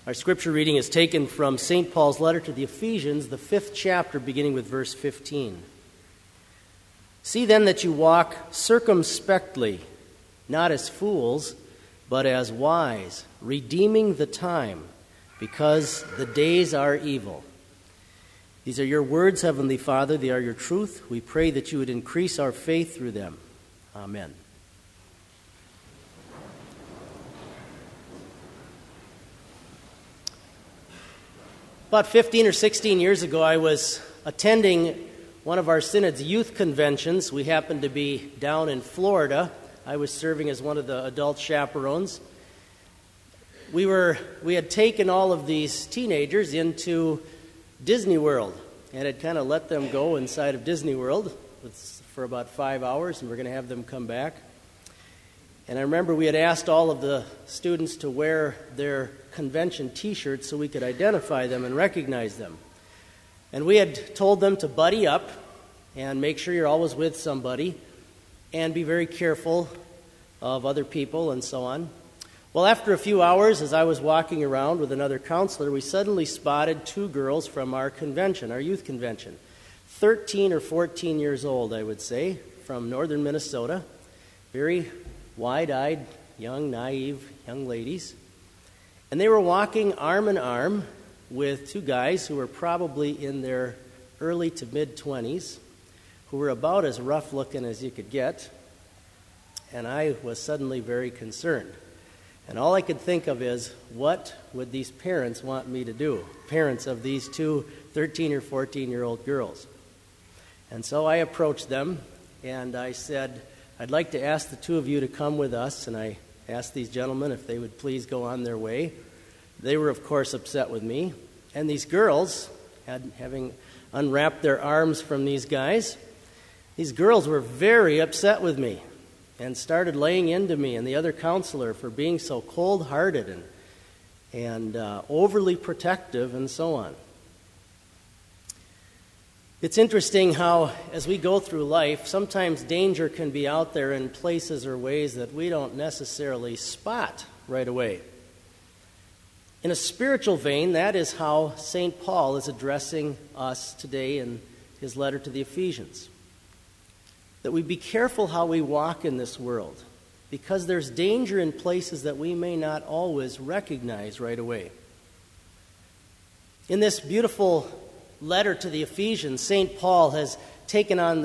Our scripture reading is taken from St. Paul's letter to the Ephesians, the 5th chapter, beginning with verse 15. See then that you walk circumspectly, not as fools, but as wise, redeeming the time, because the days are evil. These are your words, Heavenly Father. They are your truth. We pray that you would increase our faith through them. Amen. About 15 or 16 years ago, I was attending one of our synod's youth conventions. We happened to be down in Florida. I was serving as one of the adult chaperones. We had taken all of these teenagers into Disney World and had kind of let them go inside of Disney World for about 5 hours, and we're going to have them come back. And I remember we had asked all of the students to wear their convention T-shirts so we could identify them and recognize them. And we had told them to buddy up and make sure you're always with somebody and be very careful of other people and so on. Well, after a few hours, as I was walking around with another counselor, we suddenly spotted 2 girls from our convention, our youth convention. 13 or 14 years old, I would say, from northern Minnesota. Very wide-eyed, young, naive young ladies. And they were walking arm in arm with 2 guys who were probably in their early to mid-20s, who were about as rough-looking as you could get. And I was suddenly very concerned. And all I could think of is, what would these parents want me to do? Parents of these 2 13 or 14-year-old girls. And so I approached them, and I said, I'd like to ask the 2 of you to come with us. And I asked these gentlemen if they would please go on their way. They were, of course, upset with me. And these girls, having unwrapped their arms from these guys, these girls were very upset with me and started laying into me and the other counselor for being so cold-hearted and overly protective and so on. It's interesting how, as we go through life, sometimes danger can be out there in places or ways that we don't necessarily spot right away. In a spiritual vein, that is how St. Paul is addressing us today in his letter to the Ephesians. That we be careful how we walk in this world, because there's danger in places that we may not always recognize right away. In this beautiful letter to the Ephesians, St. Paul has taken us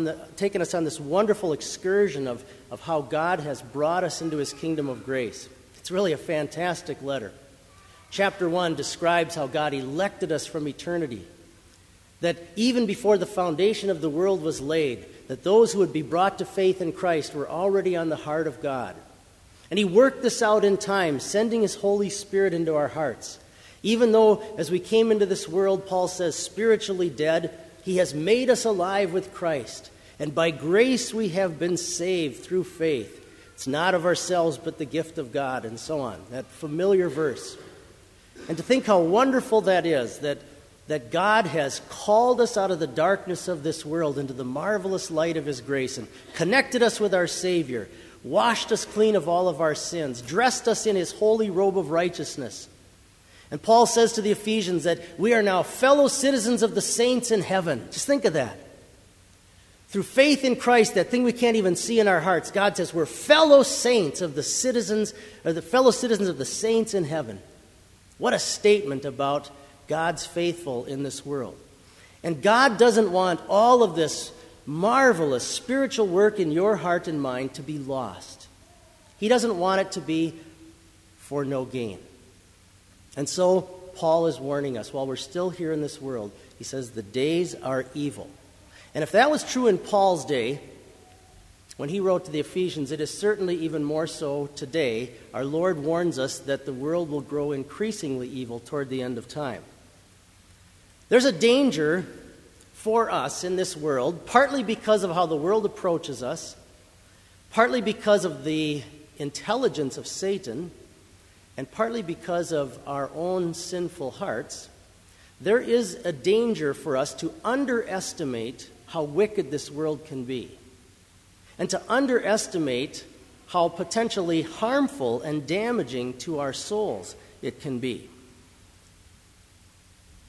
on this wonderful excursion of how God has brought us into his kingdom of grace. It's really a fantastic letter. Chapter 1 describes how God elected us from eternity, that even before the foundation of the world was laid, that those who would be brought to faith in Christ were already on the heart of God. And he worked this out in time, sending his Holy Spirit into our hearts. Even though, as we came into this world, Paul says, spiritually dead, he has made us alive with Christ. And by grace we have been saved through faith. It's not of ourselves, but the gift of God, and so on. That familiar verse. And to think how wonderful that is, that God has called us out of the darkness of this world into the marvelous light of his grace and connected us with our Savior, washed us clean of all of our sins, dressed us in his holy robe of righteousness. And Paul says to the Ephesians that we are now fellow citizens of the saints in heaven. Just think of that. Through faith in Christ, that thing we can't even see in our hearts, God says we're fellow saints of the citizens, or the fellow citizens of the saints in heaven. What a statement about God's faithful in this world. And God doesn't want all of this marvelous spiritual work in your heart and mind to be lost. He doesn't want it to be for no gain. And so Paul is warning us, while we're still here in this world, he says the days are evil. And if that was true in Paul's day, when he wrote to the Ephesians, it is certainly even more so today. Our Lord warns us that the world will grow increasingly evil toward the end of time. There's a danger for us in this world, partly because of how the world approaches us, partly because of the intelligence of Satan, and partly because of our own sinful hearts. There is a danger for us to underestimate how wicked this world can be, and to underestimate how potentially harmful and damaging to our souls it can be.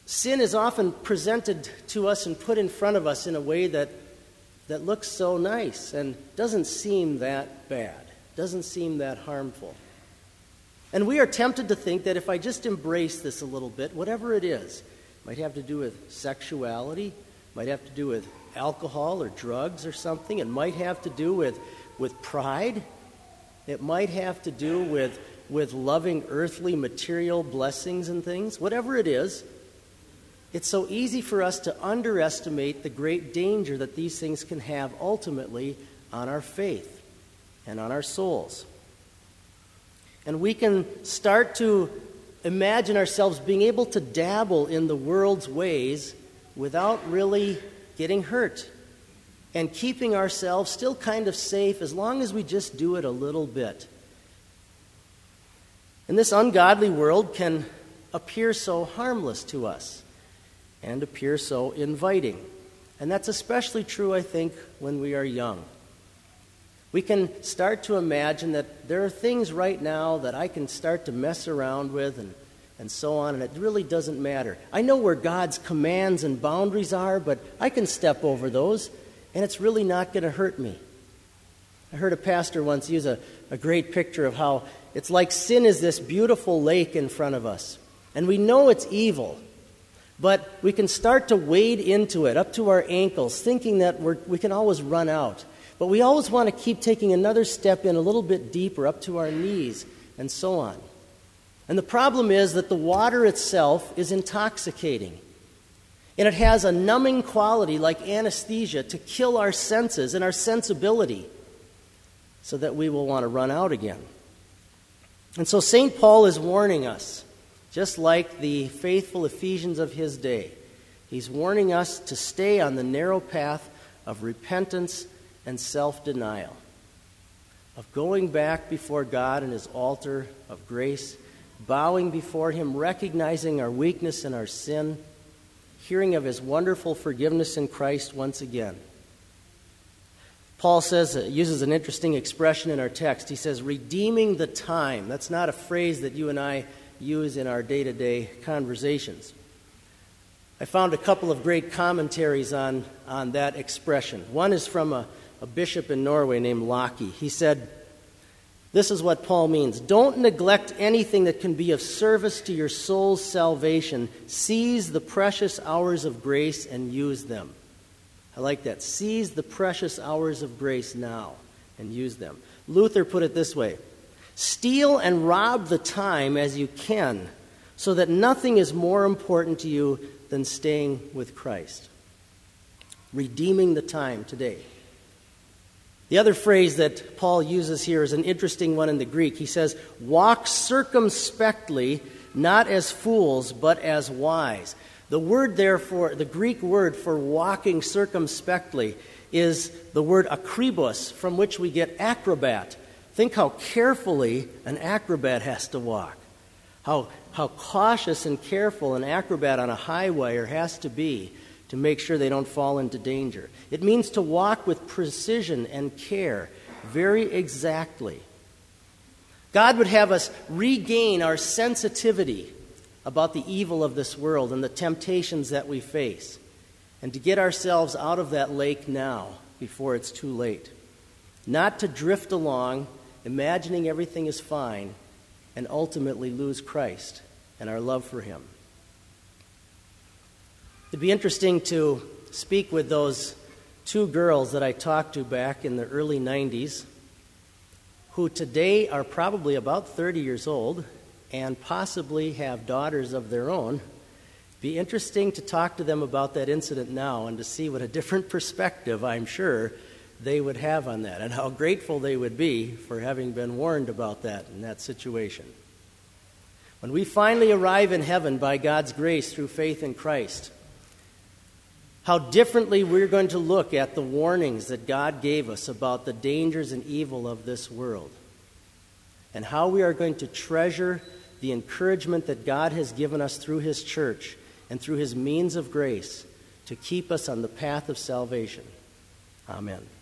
Sin is often presented to us and put in front of us in a way that looks so nice and doesn't seem that bad, doesn't seem that harmful. And we are tempted to think that if I just embrace this a little bit, whatever it is, might have to do with sexuality, might have to do with alcohol or drugs or something, it might have to do with pride, it might have to do with loving earthly material blessings and things, whatever it is. It's so easy for us to underestimate the great danger that these things can have ultimately on our faith and on our souls. And we can start to imagine ourselves being able to dabble in the world's ways without really getting hurt and keeping ourselves still kind of safe as long as we just do it a little bit. And this ungodly world can appear so harmless to us and appear so inviting. And that's especially true, I think, when we are young. We can start to imagine that there are things right now that I can start to mess around with and so on, and it really doesn't matter. I know where God's commands and boundaries are, but I can step over those, and it's really not going to hurt me. I heard a pastor once use a great picture of how it's like sin is this beautiful lake in front of us, and we know it's evil, but we can start to wade into it up to our ankles, thinking that we can always run out. But we always want to keep taking another step in a little bit deeper, up to our knees, and so on. And the problem is that the water itself is intoxicating. And it has a numbing quality like anesthesia to kill our senses and our sensibility so that we will want to run out again. And so St. Paul is warning us, just like the faithful Ephesians of his day. He's warning us to stay on the narrow path of repentance and self-denial, of going back before God in his altar of grace, bowing before him, recognizing our weakness and our sin, hearing of his wonderful forgiveness in Christ once again. Paul uses an interesting expression in our text. He says, redeeming the time. That's not a phrase that you and I use in our day-to-day conversations. I found a couple of great commentaries on that expression. One is from a bishop in Norway named Locke. He said, this is what Paul means. Don't neglect anything that can be of service to your soul's salvation. Seize the precious hours of grace and use them. I like that. Seize the precious hours of grace now and use them. Luther put it this way. Steal and rob the time as you can, so that nothing is more important to you than staying with Christ. Redeeming the time today. The other phrase that Paul uses here is an interesting one in the Greek. He says, walk circumspectly, not as fools, but as wise. The word the Greek word for walking circumspectly is the word akribos, from which we get acrobat. Think how carefully an acrobat has to walk. How cautious and careful an acrobat on a high wire has to be to make sure they don't fall into danger. It means to walk with precision and care, very exactly. God would have us regain our sensitivity about the evil of this world and the temptations that we face, and to get ourselves out of that lake now before it's too late. Not to drift along, imagining everything is fine, and ultimately lose Christ and our love for him. It'd be interesting to speak with those two girls that I talked to back in the early 90s, who today are probably about 30 years old and possibly have daughters of their own. It'd be interesting to talk to them about that incident now and to see what a different perspective, I'm sure, they would have on that and how grateful they would be for having been warned about that in that situation. When we finally arrive in heaven by God's grace through faith in Christ, how differently we're going to look at the warnings that God gave us about the dangers and evil of this world, and how we are going to treasure the encouragement that God has given us through his church and through his means of grace to keep us on the path of salvation. Amen.